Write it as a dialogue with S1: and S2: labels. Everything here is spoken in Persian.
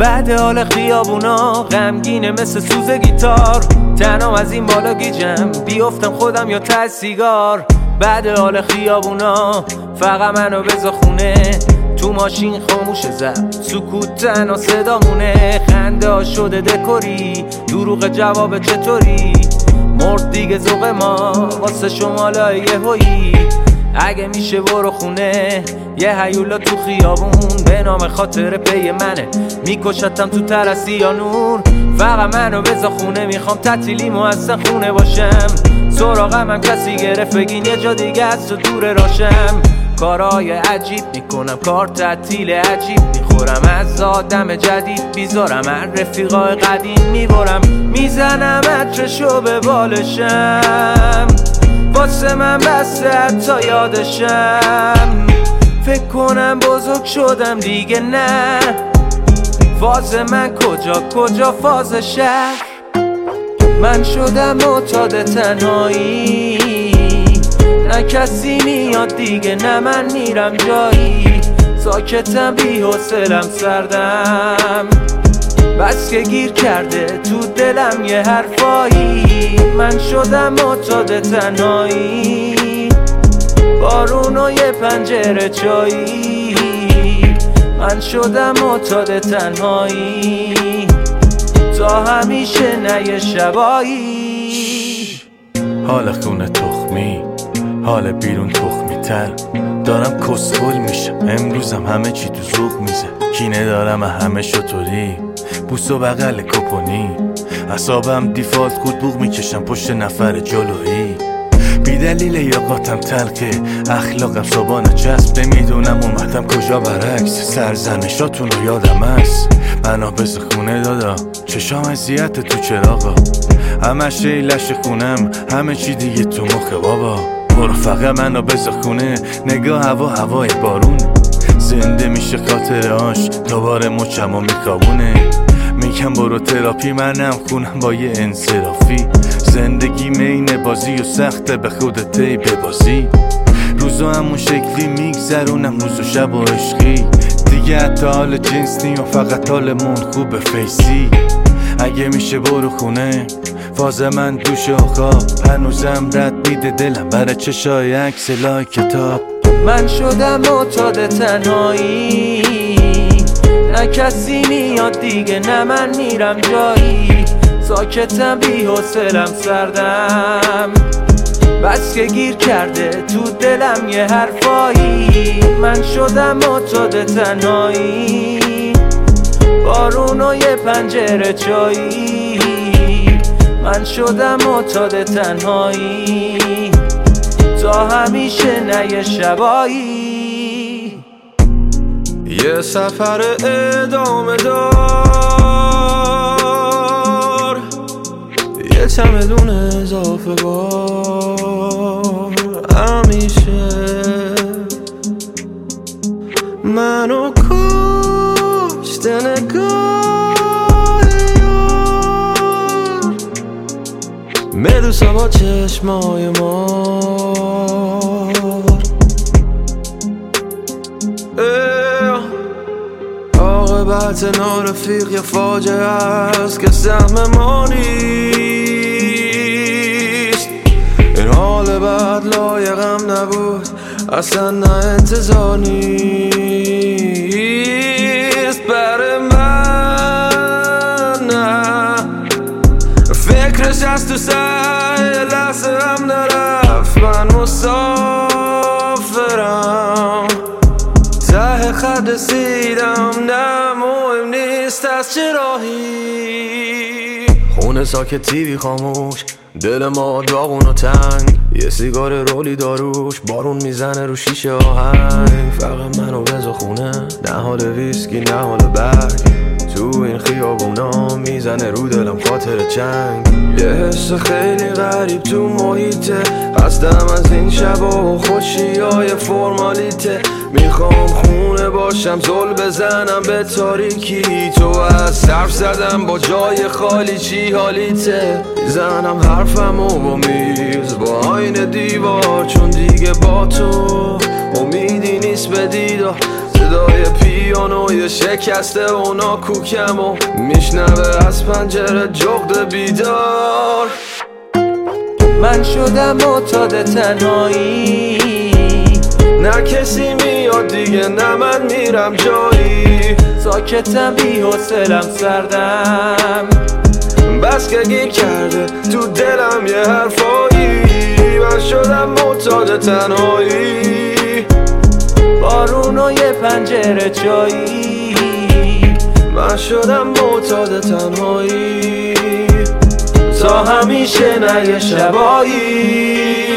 S1: بعد حال خیابونا غمگینه مثل سوز گیتار، تنام از این بالا گیجم بیفتم خودم یا ته سیگار. بعد حال خیابونا فقط منو بذار خونه، تو ماشین خاموش زد سکوت تنها صدامونه. خنده ها شده دکوری، دروغ جواب چطوری، مرد دیگه ذوق ما واسه شمالای یهویی. اگه میشه برو خونه، یه هیولا تو خیابون به نام خاطر پی منه، میکشتم تو ترسی یا نور. فقط منو بذار خونه، میخوام تعطیلیمو اصلا خونه باشم. سراغم هم کسی گرفت بگین یه جا دیگه از و دور راشم. کارهای عجیب میکنم، کار تعطیل عجیب میخورم، از آدم جدید بیزارم، هر رفیقای قدیم میبرم، میزنم عطرشو به بالشم، واسه من بسته حتی یادشم. فکر کنم بزرگ شدم دیگه نه، فاز من کجا فاز شهر. من شدم معتاد تنهایی، نه کسی میاد دیگه نه من میرم جایی. ساکتم بی حوصله‌ام سردم، بس که گیر کرده تو دلم یه حرفایی. من شدم معتاد تنهایی، بارون و یه پنجره چایی. من شدم معتاد تنهایی، تا همیشه نه یه شبایی.
S2: حال خونه تخمی، حال بیرون تخمی تر، دارم کسخل میشم امروزم، همه چی تو ذوق میزه. کینه دارم همه شطوری، بوس و بغل کپونی، اعصابم دیفالت خود بوق میکشم پشت نفر جلویی. بی دلیل یاقاتم تلقه، اخلاقم صبانه چسب، نمیدونم اومدم کجا برعکس. سرزنشاتون رو یادم هست، منو بز خونه دادا، چشام اذیت تو چراغا، همش لش خونم، همه چی دیگه تو مخه بابا. برو فقط منو بز خونه، نگاه هوای بارون، زنده میشه خاطرهاش، دوباره مچمو میکابونه. میگم برو تراپی، منم خونم با یه انصرافی. زندگی مین بازی و سخته، به خودت ببازی. روزا همون شکلی میگذرونم، روز و شب و عشقی، دیگه حتی حال جنس نیم، فقط حالمون خوبه فیسی. اگه میشه برو خونه، فاز من دوش و خواب، هنوزم رد میده دلم برای چشای عکس لای کتاب.
S1: من شدم معتاد تنهایی، نه کسی میاد دیگه نه من میرم جایی. ساکتم بی حوصله‌ام سردم، بس که گیر کرده تو دلم یه حرفایی. من شدم معتاد تنهایی، بارون و یه پنجره چایی. من شدم معتاد تنهایی، تا همیشه نه یه شبایی.
S3: یه سفر ادامه دار، یه چمدون اضافه بار، همیشه منو کشته نگاه یار، مدوسا با چشمای مار. عاقبت نارفیق یا فاجعه است که سهم ما نیست. این حال بعد لایقم نبود، اصلا نه انتظار نیست برای من. نه فکرش از تو سر لحظه هم نرفت، من مسافرم، ته خط رسیدم، نه مهم نیست از چه راهی. خونه ساکت، تیوی خاموش، دل ما داغون و تنگ، یه سیگار رولی داروش، بارون میزنه رو شیشه آهنگ. فقط منو بذار خونه، نه حال ویسکی نه حال برگ، تو این خیابونا میزنه رو دلم خاطر چنگ. یه حس خیلی غریب تو محیطه، خستم از این شبا و خوشیای فرمالیته. میخوام خونه باشم، زل بزنم به تاریکی، تو از صرف زدم با جای خالی، چی حالیته؟ میزنم حرفمو با میز، با آینه دیوار، چون دیگه با تو امیدی نیست به دیدار. صدای پیانوی شکسته اونا کوکم و میشنوه از پنجره جغد بیدار.
S1: من شدم معتاد تنهایی،
S3: نه کسی میاد دیگه نه من میرم جایی.
S1: ساکتم بی حوصلم سردم،
S3: بس که گیر کرده تو دلم یه حرفایی. من شدم معتاد تنهایی،
S1: بارون و یه پنجره چایی.
S3: من شدم معتاد تنهایی تا همیشه نه یه شبایی.